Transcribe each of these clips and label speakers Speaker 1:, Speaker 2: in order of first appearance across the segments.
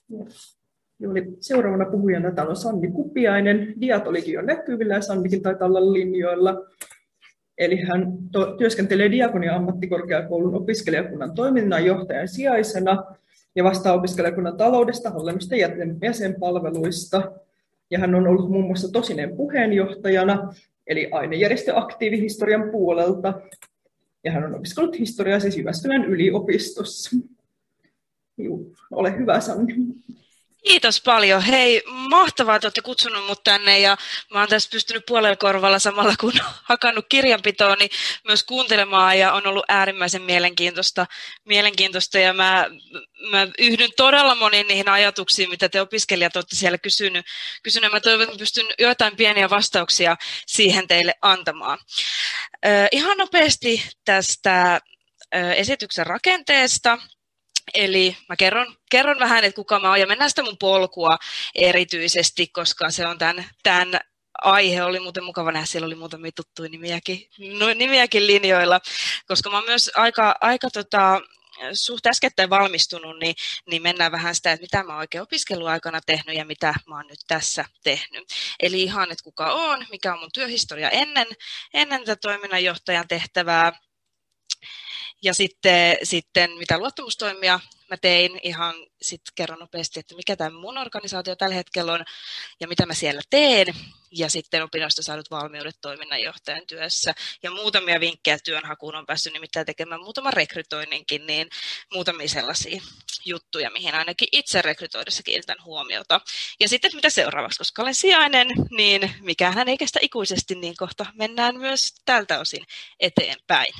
Speaker 1: Oli seuraavana puhujana täällä on Sanni Kupiainen. Diat olikin jo näkyvillä ja Sannikin taitaa olla linjoilla. Eli hän työskentelee Diakonia-ammattikorkeakoulun opiskelijakunnan toiminnanjohtajan sijaisena ja vastaa opiskelijakunnan taloudesta, hallinnosta ja jäsenpalveluista. Ja hän on ollut muun muassa Tosineen puheenjohtajana, eli ainejärjestö aktiivihistorian puolelta. Ja hän on opiskellut historiaa siis Jyväskylän yliopistossa. Juu, ole hyvä, Sanni.
Speaker 2: Kiitos paljon. Hei, mahtavaa, että olette kutsunut mut tänne ja mä oon tässä pystynyt puolella korvalla samalla kun hakannut kirjanpitoon, niin myös kuuntelemaan ja on ollut äärimmäisen mielenkiintoista ja mä yhdyn todella moniin niihin ajatuksiin, mitä te opiskelijat olette siellä kysynyt. Mä toivon, että pystyn joitain pieniä vastauksia siihen teille antamaan. Ihan nopeasti tästä esityksen rakenteesta. Eli mä kerron vähän, että kuka mä oon ja mennään sitä mun polkua erityisesti, koska se on tämän aihe. Oli muuten mukava nähdä, siellä oli muutamia tuttuja nimiäkin linjoilla, koska mä oon myös aika suht äskettäin valmistunut, niin mennään vähän sitä, että mitä mä oon oikein opiskeluaikana tehnyt ja mitä mä oon nyt tässä tehnyt. Eli ihan, että kuka oon, mikä on mun työhistoria ennen tätä toiminnanjohtajan tehtävää. Ja sitten mitä luottamustoimia mä tein, ihan sitten kerron nopeasti, että mikä tämä mun organisaatio tällä hetkellä on ja mitä mä siellä teen. Ja sitten opinnoista saadut valmiudet toiminnanjohtajan työssä. Ja muutamia vinkkejä työnhakuun on päässyt nimittäin tekemään muutaman rekrytoinninkin, niin muutamia sellaisia juttuja, mihin ainakin itse rekrytoidessa kiinnitän huomiota. Ja sitten mitä seuraavaksi, koska olen sijainen, niin mikähän ei kestä ikuisesti, niin kohta mennään myös tältä osin eteenpäin.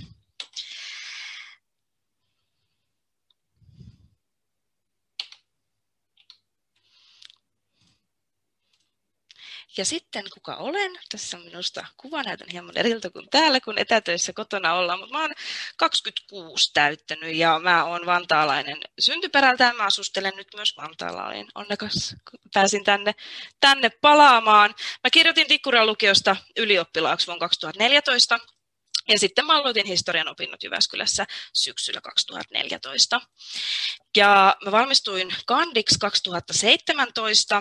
Speaker 2: Ja sitten kuka olen, tässä on minusta kuva, näytän hieman eriltä kuin täällä, kun etätöissä kotona ollaan, mutta mä oon 26 täyttänyt ja mä oon vantaalainen syntyperältään, mä asustelen nyt myös Vantaalla, olin onnekas, kun pääsin tänne palaamaan. Mä kirjoitin Tikkurilan lukiosta ylioppilaaksi vuonna 2014. Ja sitten mä aloitin historian opinnot Jyväskylässä syksyllä 2014. Ja mä valmistuin kandiksi 2017.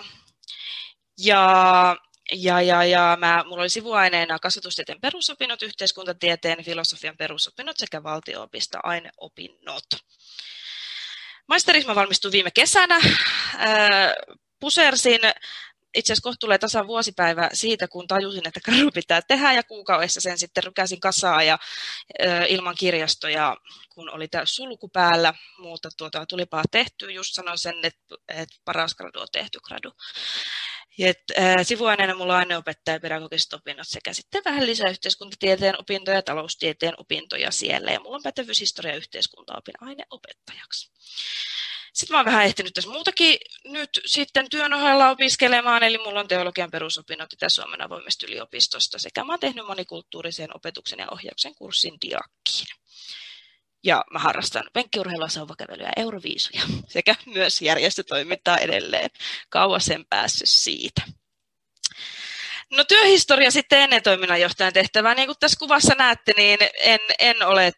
Speaker 2: Ja mulla oli sivuaineena kasvatustieteen perusopinnot, yhteiskuntatieteen, filosofian perusopinnot sekä valtio-opista aineopinnot. Maisteriksi mä valmistuin viime kesänä. Pusersin, itse asiassa kohta tulee tasan vuosipäivä siitä, kun tajusin, että gradu pitää tehdä ja kuukaudessa sen sitten rykäsin kasaan ja ilman kirjastoja, kun oli täys sulku päällä, mutta tulipa tehty, just sanoin sen, että paras gradu on tehty gradu. Sivuaineena mulla on aineopettaja, pedagogiset opinnot sekä sitten vähän lisää yhteiskuntatieteen opintoja ja taloustieteen opintoja siellä. Ja mulla on pätevyys historia- ja yhteiskuntaopin aineopettajaksi. Sitten mä oon vähän ehtinyt tässä muutakin nyt sitten työn ohella opiskelemaan, eli mulla on teologian perusopinnot Itä-Suomen avoimesta yliopistosta sekä mä oon tehnyt monikulttuurisen opetuksen ja ohjauksen kurssin Diakkiin. Ja mä harrastan penkkiurheilua, sauvakävelyä ja euroviisuja sekä myös järjestötoimintaa edelleen. Kauas en päässyt siitä. No työhistoria sitten ennen toiminnanjohtajan tehtävää. Niin kuin tässä kuvassa näette, niin en ole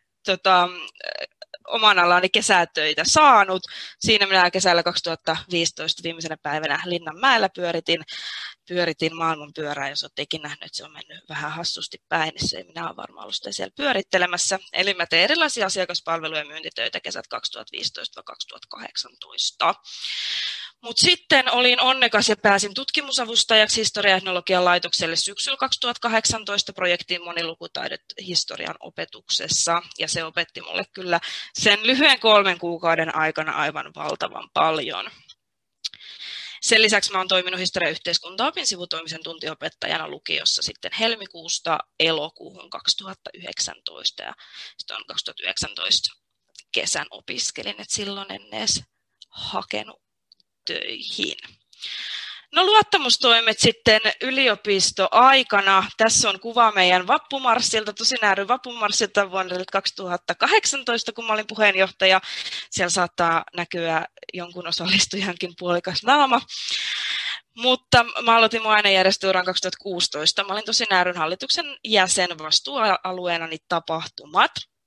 Speaker 2: oman alani kesätöitä saanut. Siinä minä kesällä 2015 viimeisenä päivänä Linnanmäellä pyöritin maailmanpyörää, jos olette ikinä nähnyt, että se on mennyt vähän hassusti päin, niin se minä olen varmaan ollut siellä pyörittelemässä. Eli mä teen erilaisia asiakaspalveluja ja myyntitöitä kesät 2015-2018. Mutta sitten olin onnekas ja pääsin tutkimusavustajaksi historia- ja etnologian laitokselle syksyllä 2018 projektiin monilukutaidot historian opetuksessa. Ja se opetti mulle kyllä sen lyhyen 3 kuukauden aikana aivan valtavan paljon. Sen lisäksi mä oon toiminut historia- ja yhteiskuntaopin sivutoimisen tuntiopettajana lukiossa sitten helmikuusta elokuuhun 2019. Ja sitten on 2019 kesän opiskelin, että silloin en edes hakenut töihin. No luottamustoimet sitten yliopistoaikana. Tässä on kuva meidän vappumarssilta, Tosinääry vappumarssilta vuonna 2018, kun mä olin puheenjohtaja. Siellä saattaa näkyä jonkun osallistujankin puolikas naama. Mutta mä aloitin mun ainejärjestöuran 2016. Mä olin Tosinaaryn hallituksen jäsen vastuualueenani tapahtumat.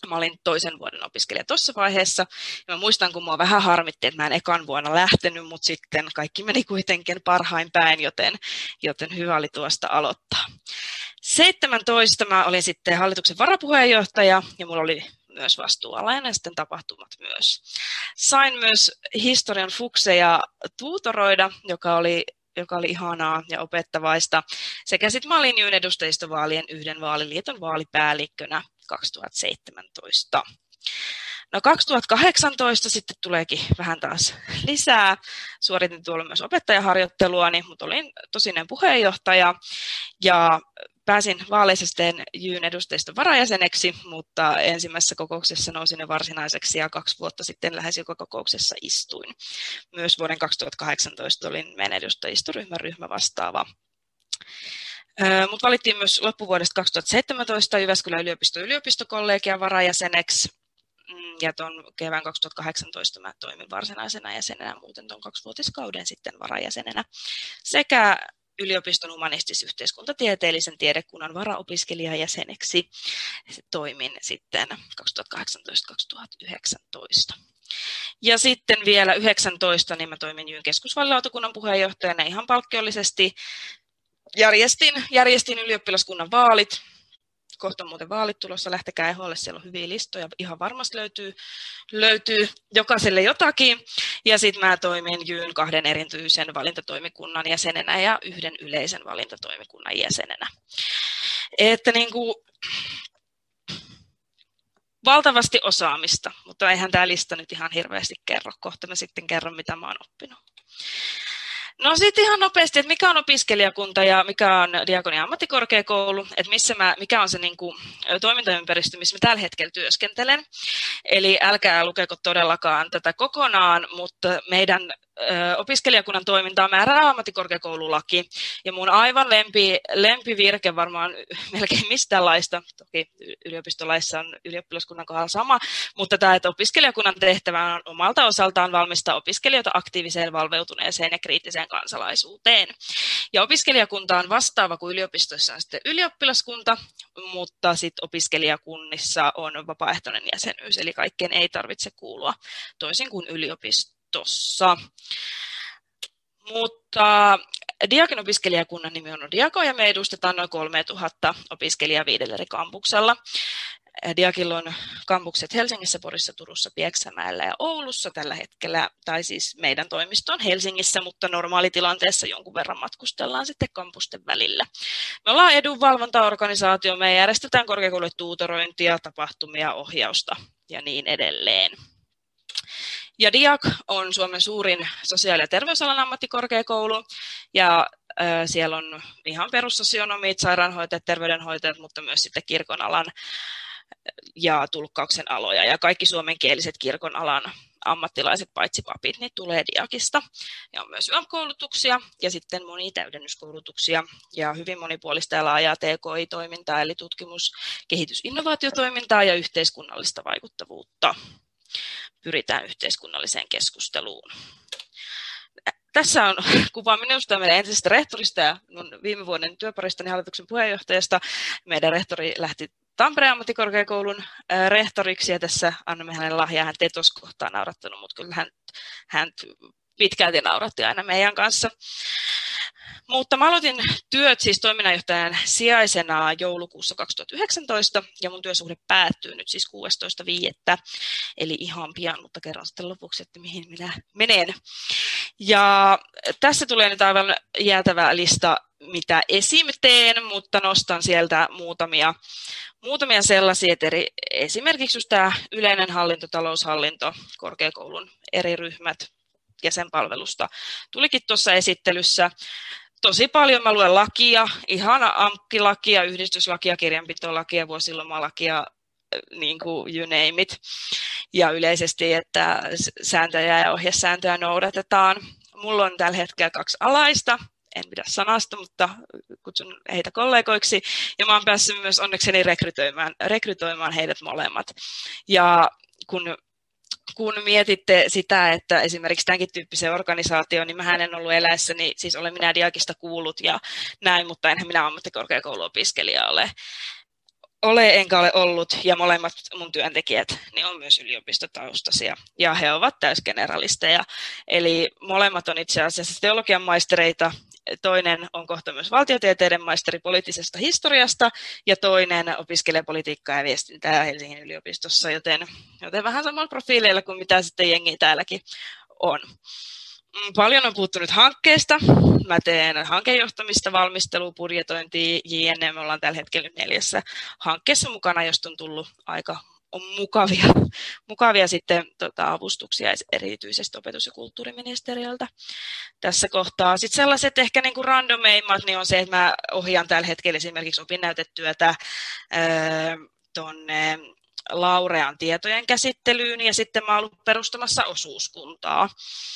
Speaker 2: Mä olin toisen vuoden opiskelija tuossa vaiheessa. Ja mä muistan, kun mua vähän harmitti, että mä en ekan vuonna lähtenyt, mutta sitten kaikki meni kuitenkin parhain päin, joten hyvä oli tuosta aloittaa. 17 mä olin sitten hallituksen varapuheenjohtaja ja mulla oli myös vastuualainen ja sitten tapahtumat myös. Sain myös historian fukseja tuutoroida, joka oli ihanaa ja opettavaista. Sekä sitten mä olin Jyn edustajistovaalien yhden vaaliliiton vaalipäällikkönä 2017. No 2018 sitten tuleekin vähän taas lisää. Suoritin tuolla myös opettajaharjoitteluani, mutta olin tosinen puheenjohtaja ja pääsin vaaleissa sitten Jyn edustajiston varajäseneksi, mutta ensimmäisessä kokouksessa nousin jo varsinaiseksi ja 2 vuotta sitten lähes joka kokouksessa istuin. Myös vuoden 2018 olin meidän edustajistoryhmän ryhmävastaava. Mut valittiin myös loppuvuodesta 2017 Jyväskylän yliopiston yliopistokollegian varajäseneksi. Ja tuon kevään 2018 mä toimin varsinaisena jäsenenä, muuten tuon 2-vuotiskauden sitten varajäsenenä. Sekä yliopiston humanistis-yhteiskuntatieteellisen tiedekunnan varaopiskelijajäseneksi toimin sitten 2018-2019. Ja sitten vielä 19, niin mä toimin Jyn keskusvaalilautakunnan puheenjohtajana ihan palkkiollisesti. Järjestin ylioppilaskunnan vaalit. Kohta on muuten vaalit tulossa, lähtekää eholle, siellä on hyviä listoja, ihan varmasti löytyy jokaiselle jotakin. Ja sitten mä toimin Jyn 2 erityisen valintatoimikunnan jäsenenä ja 1 yleisen valintatoimikunnan jäsenenä. Että valtavasti osaamista, mutta eihän tämä lista nyt ihan hirveästi kerro. Kohta mä sitten kerron, mitä mä oon oppinut. No sitten ihan nopeasti, että mikä on opiskelijakunta ja mikä on Diakonia ammattikorkeakoulu, että mikä on se toimintaympäristö, missä mä tällä hetkellä työskentelen. Eli älkää lukeko todellakaan tätä kokonaan, mutta meidän opiskelijakunnan toimintaa määrää ammattikorkeakoululaki. Ja mun aivan lempivirke varmaan melkein mistään laista, toki yliopistolaissa on ylioppilaskunnan kohdalla sama, mutta tämä, että opiskelijakunnan tehtävä on omalta osaltaan valmistaa opiskelijoita aktiiviseen, valveutuneeseen ja kriittiseen kansalaisuuteen. Ja opiskelijakunta on vastaava kuin yliopistoissa on sitten ylioppilaskunta, mutta sitten opiskelijakunnissa on vapaaehtoinen jäsenyys, eli kaikkeen ei tarvitse kuulua toisin kuin yliopistossa. Mutta Diakin opiskelijakunnan nimi on Diako ja me edustetaan noin 3000 opiskelijaa 5 eri kampuksella. Diakilla on kampukset Helsingissä, Porissa, Turussa, Pieksämäellä ja Oulussa tällä hetkellä, tai siis meidän toimisto on Helsingissä, mutta normaalitilanteessa jonkun verran matkustellaan sitten kampusten välillä. Me ollaan edunvalvontaorganisaatio, me järjestetään korkeakouluille tuutorointia, tapahtumia, ohjausta ja niin edelleen. Ja Diak on Suomen suurin sosiaali- ja terveysalan ammattikorkeakoulu, ja siellä on ihan perussosionomit, sairaanhoitajat, terveydenhoitajat, mutta myös sitten kirkon alan ja tulkkauksen aloja. Ja kaikki suomenkieliset kirkon alan ammattilaiset, paitsi papit, niin tulee Diakista. Ja on myös YAM-koulutuksia ja sitten monia täydennyskoulutuksia ja hyvin monipuolista ja laajaa TKI-toimintaa, eli tutkimus-, kehitys-, innovaatiotoimintaa ja yhteiskunnallista vaikuttavuutta. Pyritään yhteiskunnalliseen keskusteluun. Tässä on kuva minusta meidän entisestä rehtorista ja mun viime vuoden työparistani hallituksen puheenjohtajasta. Meidän rehtori lähti Tampereen ammattikorkeakoulun rehtoriksi ja tässä annamme hänelle lahjaa. Hän ei tuossa kohtaa naurattanut, mutta kyllä hän pitkälti nauratti aina meidän kanssa. Mutta mä aloitin työt siis toiminnanjohtajan sijaisena joulukuussa 2019 ja mun työsuhde päättyy nyt siis 16.5. Eli ihan pian, mutta kerron sitten lopuksi, että mihin minä menen. Ja tässä tulee nyt aivan jäätävä lista, mitä esim. Teen, mutta nostan sieltä muutamia sellaisia, että esimerkiksi just tämä yleinen hallinto, taloushallinto, korkeakoulun eri ryhmät jäsenpalvelusta tulikin tuossa esittelyssä. Tosi paljon mä luen lakia, ihana AMK-lakia, yhdistyslakia, kirjanpitolakia, vuosilomalakia, niin kuin you name it. Ja yleisesti, että sääntöjä ja ohjesääntöjä noudatetaan. Mulla on tällä hetkellä 2 alaista, en pidä sanasta, mutta kutsun heitä kollegoiksi. Ja mä oon päässyt myös onnekseni rekrytoimaan heidät molemmat. Ja kun mietitte sitä, että esimerkiksi tämänkin tyyppisen organisaation, niin mä en ollut eläessäni, siis olen minä Diakista kuullut ja näin, mutta enhän minä ammattikorkeakouluopiskelija enkä ole ollut, ja molemmat mun työntekijät niin on myös yliopistotaustaisia, ja he ovat täysgeneralisteja. Eli molemmat on itse asiassa teologian maistereita, toinen on kohta myös valtiotieteiden maisteri poliittisesta historiasta, ja toinen opiskelee politiikkaa ja viestintää Helsingin yliopistossa, joten vähän samalla profiileilla kuin mitä sitten jengi täälläkin on. Paljon on puhuttu nyt hankkeesta. Mä teen hankejohtamista, valmistelua, budjetointia, jne. Me ollaan tällä hetkellä 4 hankkeessa mukana, josta on tullut aika mukavia sitten, avustuksia erityisesti opetus- ja kulttuuriministeriöltä tässä kohtaa. Sitten sellaiset ehkä niin kuin randomeimmat niin on se, että mä ohjaan tällä hetkellä esimerkiksi opinnäytetyötä tuonne Laurean tietojen käsittelyyn, ja sitten mä oon ollut perustamassa osuuskuntaa.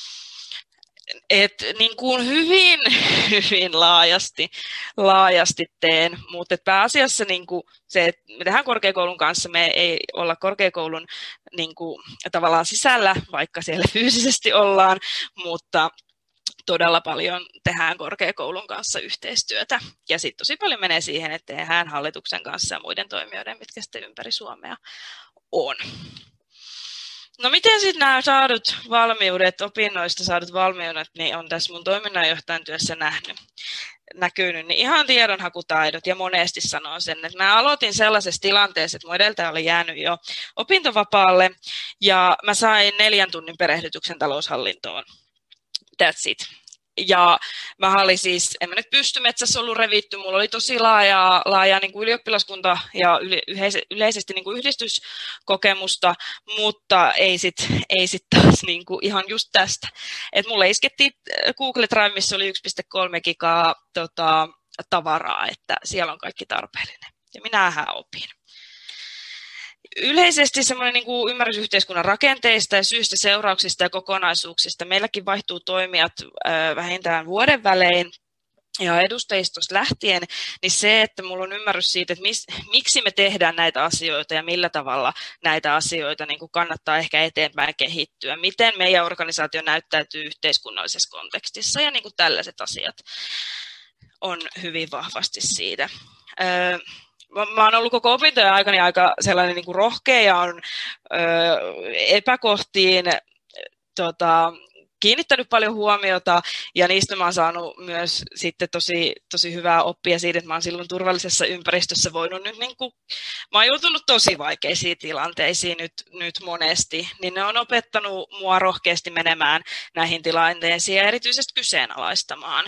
Speaker 2: Niin kuin hyvin laajasti teen, mutta pääasiassa niin kuin se, että me tehdään korkeakoulun kanssa, me ei olla korkeakoulun niin kuin, tavallaan sisällä, vaikka siellä fyysisesti ollaan, mutta todella paljon tehdään korkeakoulun kanssa yhteistyötä. Ja sitten tosi paljon menee siihen, että tehdään hallituksen kanssa ja muiden toimijoiden, mitkä sitten ympäri Suomea on. No miten sitten nämä saadut valmiudet, opinnoista saadut valmiudet, niin on tässä mun toiminnanjohtajan työssä näkynyt, niin ihan tiedonhakutaidot, ja monesti sanon sen, että mä aloitin sellaisessa tilanteessa, että mun edeltäjä oli jäänyt jo opintovapaalle, ja mä sain 4 tunnin perehdytyksen taloushallintoon. That's it. Ja mä olin siis, en mä nyt pystymetsässä ollut revitty, mulla oli tosi laaja niin kuin ylioppilaskunta ja yleisesti niin kuin yhdistyskokemusta, mutta ei sit taas niin kuin ihan just tästä. Et mulle iskettiin Google Drive, missä oli 1,3 gigaa tavaraa, että siellä on kaikki tarpeellinen. Ja minähän opin. Yleisesti semmoinen niin kuin ymmärrys yhteiskunnan rakenteista ja syistä, seurauksista ja kokonaisuuksista. Meilläkin vaihtuu toimijat vähintään vuoden välein ja edustajistosta lähtien, niin se, että mulla on ymmärrys siitä, että miksi me tehdään näitä asioita ja millä tavalla näitä asioita niin kuin kannattaa ehkä eteenpäin kehittyä, miten meidän organisaatio näyttäytyy yhteiskunnallisessa kontekstissa ja niin kuin tällaiset asiat on hyvin vahvasti siitä. Mä oon ollut koko opintojen aikana aika sellainen niin kuin rohkea ja on epäkohtiin kiinnittänyt paljon huomiota, ja niistä mä oon saanut myös sitten tosi hyvää oppia siitä, että mä oon silloin turvallisessa ympäristössä voinut nyt mä oon joutunut tosi vaikeisiin tilanteisiin nyt monesti, niin ne on opettanut mua rohkeasti menemään näihin tilanteisiin ja erityisesti kyseenalaistamaan,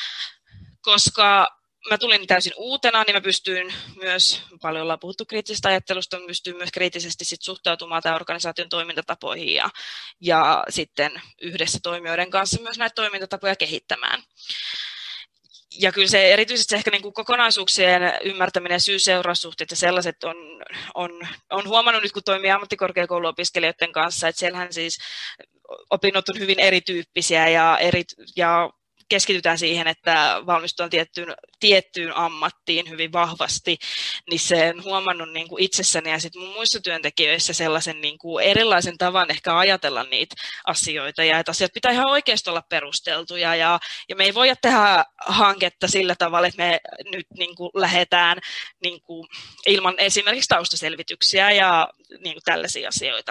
Speaker 2: koska mä tulin täysin uutena, niin mä pystyin myös, paljon ollaan puhuttu kriittisestä ajattelusta, mä pystyin myös kriittisesti sit suhtautumaan tämän organisaation toimintatapoihin ja sitten yhdessä toimijoiden kanssa myös näitä toimintatapoja kehittämään. Ja kyllä se erityisesti ehkä niin kuin kokonaisuuksien ymmärtäminen, syy-seuraussuhteet ja sellaiset on huomannut nyt, kun toimii ammattikorkeakouluopiskelijoiden kanssa, että siellähän siis opinnot on hyvin erityyppisiä ja keskitytään siihen, että valmistutaan tiettyyn ammattiin hyvin vahvasti, niin se on huomannut niin kuin itsessäni ja sitten mun muissa työntekijöissä sellaisen niin kuin erilaisen tavan ehkä ajatella niitä asioita, ja että asiat pitää ihan oikeasti olla perusteltuja, ja me ei voida tehdä hanketta sillä tavalla, että me nyt niin kuin lähdetään niin kuin ilman esimerkiksi taustaselvityksiä ja niin kuin tällaisia asioita.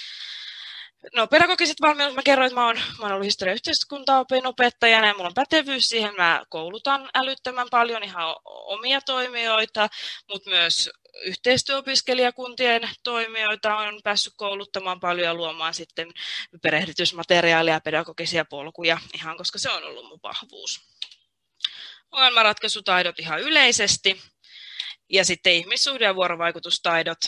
Speaker 2: No, pedagogiset valmiudet, mä kerroin, että mä oon ollut historia- ja yhteiskuntaopin opettajana ja mulla on pätevyys siihen. Mä koulutan älyttömän paljon ihan omia toimijoita, mutta myös yhteistyöopiskelijakuntien toimijoita on päässyt kouluttamaan paljon ja luomaan sitten perehdytysmateriaalia ja pedagogisia polkuja, ihan koska se on ollut mun vahvuus. Ongelmanratkaisutaidot ihan yleisesti, ja sitten ihmissuhde- ja vuorovaikutustaidot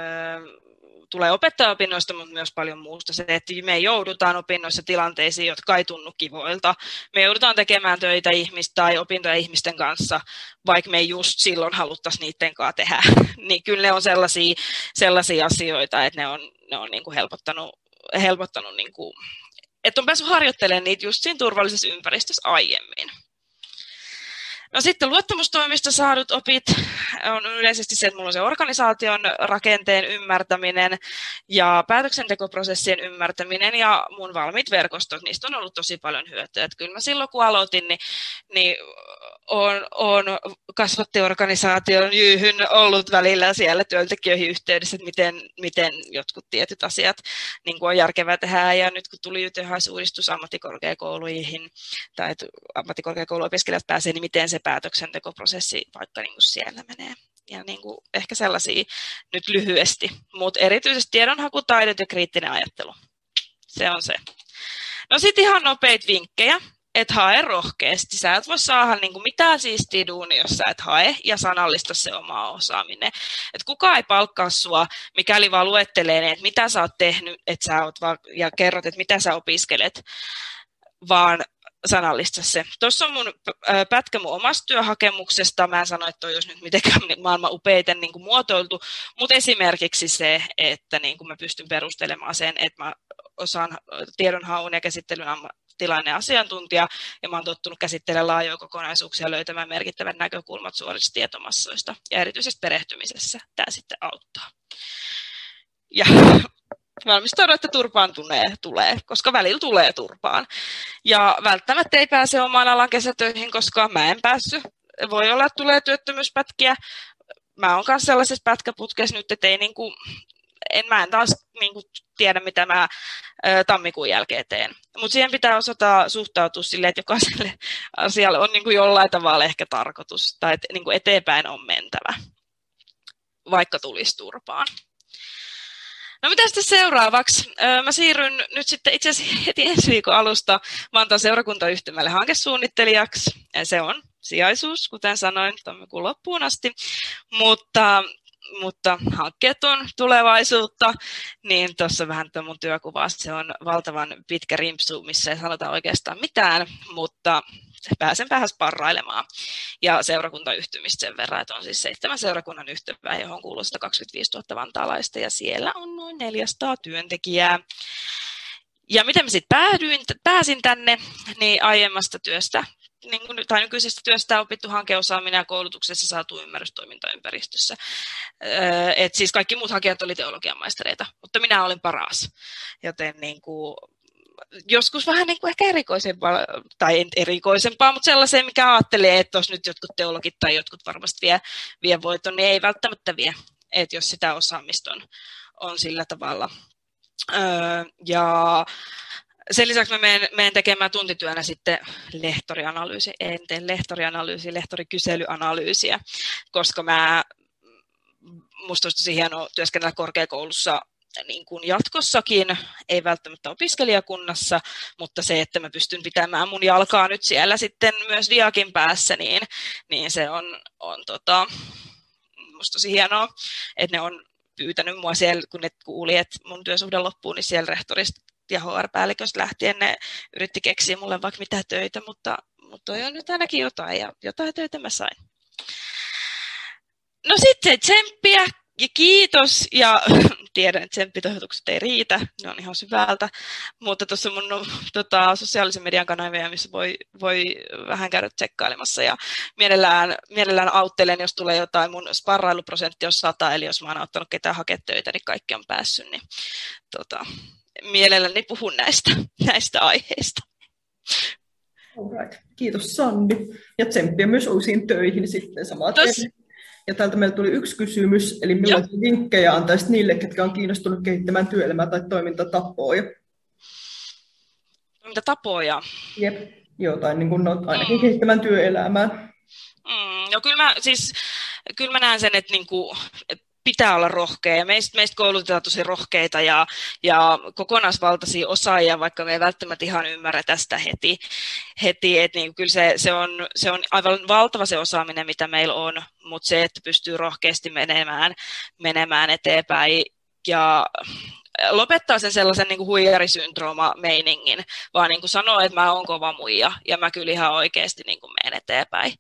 Speaker 2: tulee opettajaopinnoista, mutta myös paljon muusta. Se, että me joudutaan opinnoissa tilanteisiin, jotka ei tunnu kivoilta. Me joudutaan tekemään töitä tai opintoja ihmisten kanssa, vaikka me ei just silloin haluttaisi niiden kanssa tehdä. Niin kyllä ne on sellaisia asioita, että ne on niin kuin helpottanut niin kuin, että on päässyt harjoittelemaan niitä just siinä turvallisessa ympäristössä aiemmin. No sitten luottamustoimista saadut opit on yleisesti se, että minulla on se organisaation rakenteen ymmärtäminen ja päätöksentekoprosessien ymmärtäminen ja mun valmiit verkostot, niistä on ollut tosi paljon hyötyä. Että kyllä mä silloin kun aloitin, niin on kasvattiorganisaation Jyyhyn ollut välillä siellä työntekijöihin yhteydessä, että miten jotkut tietyt asiat niin kuin on järkevää tehdä. Ja nyt kun tuli YTHS-uudistus ammattikorkeakouluihin, tai että ammattikorkeakouluopiskelijat pääsee, niin miten se päätöksentekoprosessi vaikka niin kuin siellä menee. Ja niin kuin ehkä sellaisia nyt lyhyesti, mutta erityisesti tiedonhakutaidot ja kriittinen ajattelu. Se on se. No sitten ihan nopeita vinkkejä. Et hae rohkeasti. Sä et voi saada niin mitään siistiä duunia, jos sä et hae ja sanallista se oma osaaminen. Et kukaan ei palkkaa sua, mikäli vaan luettelee, että mitä sä oot tehnyt, että sä oot ja kerrot, että mitä sä opiskelet, vaan sanallista se. Tuossa on mun pätkä mun omasta työhakemuksesta. Mä en sano, että toi olisi nyt mitenkään maailman upeiten niin kuin muotoiltu, mutta esimerkiksi se, että niin kuin mä pystyn perustelemaan sen, että mä osaan tiedonhaun ja käsittelyn ammattilainen asiantuntija, ja mä oon tottunut käsittelemään laajoja kokonaisuuksia löytämään merkittävät näkökulmat suorista tietomassoista, ja erityisesti perehtymisessä tämä sitten auttaa. Ja valmistaudun, että turpaan tulee, koska välillä tulee turpaan. Ja välttämättä ei pääse omaan alan kesätöihin, koska mä en päässyt. Voi olla, että tulee työttömyyspätkiä. Mä oon kanssa sellaisessa pätkäputkessa nyt, että ei niinku, mä en taas niinku tiedä, mitä mä tammikuun jälkeen teen. Mutta siihen pitää osata suhtautua silleen, että jokaiselle asialle on niinku jollain tavalla ehkä tarkoitus, tai että niinku eteenpäin on mentävä, vaikka tulisi turpaan. No mitä sitten seuraavaksi? Mä siirryn nyt sitten itse asiassa heti ensi viikon alusta Vantaan seurakuntayhtymälle hankesuunnittelijaksi. Se on sijaisuus, kuten sanoin, tammikuun loppuun asti, mutta hankkeet on tulevaisuutta, niin tuossa vähän mun työkuvassa se on valtavan pitkä rimpsu, missä ei sanota oikeastaan mitään, mutta pääsen vähän sparrailemaan. Ja seurakuntayhtymistä sen verran, että on siis 7 seurakunnan yhtymää, johon kuuluu 125 000 vantaalaista, ja siellä on noin 400 työntekijää. Ja miten mä sitten pääsin tänne, niin aiemmasta työstä, tai nykyisestä työstä opittu hankeosaaminen ja koulutuksessa saatu ymmärrys toimintaympäristössä. Et siis kaikki muut hakijat oli teologian maistereita, mutta minä olin paras, joten niin kuin joskus vähän niin kuin ehkä erikoisempaa, tai erikoisempaa, mutta sellaiseen, mikä ajattelee, että jos nyt jotkut teologit tai jotkut varmasti vie voiton, niin ei välttämättä vie, että jos sitä osaamista on sillä tavalla. Ja sen lisäksi mä menen tekemään tuntityönä sitten lehtorikyselyanalyysiä, koska musta olisi tosi hienoa työskennellä korkeakoulussa niin kuin jatkossakin, ei välttämättä opiskelijakunnassa, mutta se, että mä pystyn pitämään mun jalkaa nyt siellä sitten myös diakin päässä, niin se on musta tosi hienoa, että ne on pyytänyt mua siellä, kun ne kuuli, että mun työsuhde loppuu, niin siellä rehtorista ja HR-päälliköstä lähtien ne yritti keksiä mulle vaikka mitä töitä, mutta toi on nyt ainakin jotain, ja jotain töitä mä sain. No sitten tsemppiä ja kiitos, ja tiedän, että tsemppitoivotukset ei riitä, ne on ihan syvältä, mutta tuossa mun sosiaalisen median kanavia, missä voi vähän käydä tsekkailemassa, ja mielellään auttelen, jos tulee jotain, mun sparrailuprosentti on 100, eli jos mä oon auttanut ketään hakea töitä, niin kaikki on päässyt, niin mielelläni puhun näistä aiheista.
Speaker 1: Alright. Kiitos Sanni. Ja tsemppiä myös uusiin töihin sitten samaa. Ja täältä meillä tuli yksi kysymys, eli millaisia vinkkejä antaisit niille, ketkä on kiinnostunut kehittämään työelämää tai toimintatapoja?
Speaker 2: Toimintatapoja?
Speaker 1: Jep, jotain niin kuin ainakin kehittämään työelämää.
Speaker 2: No kyllä mä näen sen, että pitää olla rohkea, ja meistä koulutetaan tosi rohkeita ja kokonaisvaltaisia osaajia, vaikka me ei välttämättä ihan ymmärrä tästä heti että niin kyllä se on aivan valtava se osaaminen, mitä meillä on, mutta se, että pystyy rohkeasti menemään eteenpäin ja lopettaa sen sellaisen niin kuin huijarisyndrooma-meiningin, vaan niin kuin sanoo, että mä oon kova muija ja mä kyllä ihan oikeasti niin kuin menen eteenpäin.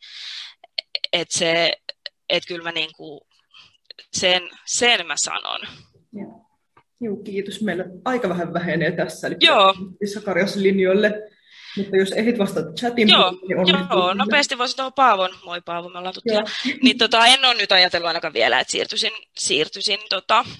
Speaker 2: Että kyllä mä niin kuin sen mä sanon.
Speaker 1: Joo, kiitos. Meillä aika vähän vähenee tässä, eli Sakarias linjoille. Mutta jos ehdit vastata chatin,
Speaker 2: niin nopeasti voisin tuohon Paavon. Moi Paavo, me ollaan tuttuja. Niin, en ole nyt ajatellut ainakaan vielä, että siirtyisin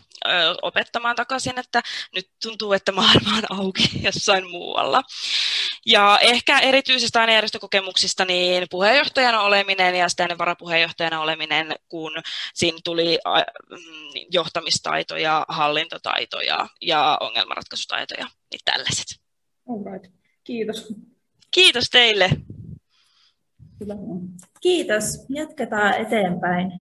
Speaker 2: opettamaan takaisin, että nyt tuntuu, että maailma on auki jossain muualla. Ja ehkä erityisesti aina järjestökokemuksista niin puheenjohtajana oleminen ja sitten varapuheenjohtajana oleminen, kun siinä tuli johtamistaitoja, hallintotaitoja ja ongelmanratkaisutaitoja, niin tällaiset.
Speaker 1: Alright. Kiitos.
Speaker 2: Kiitos teille.
Speaker 1: Hyvä.
Speaker 3: Kiitos. Jatketaan eteenpäin.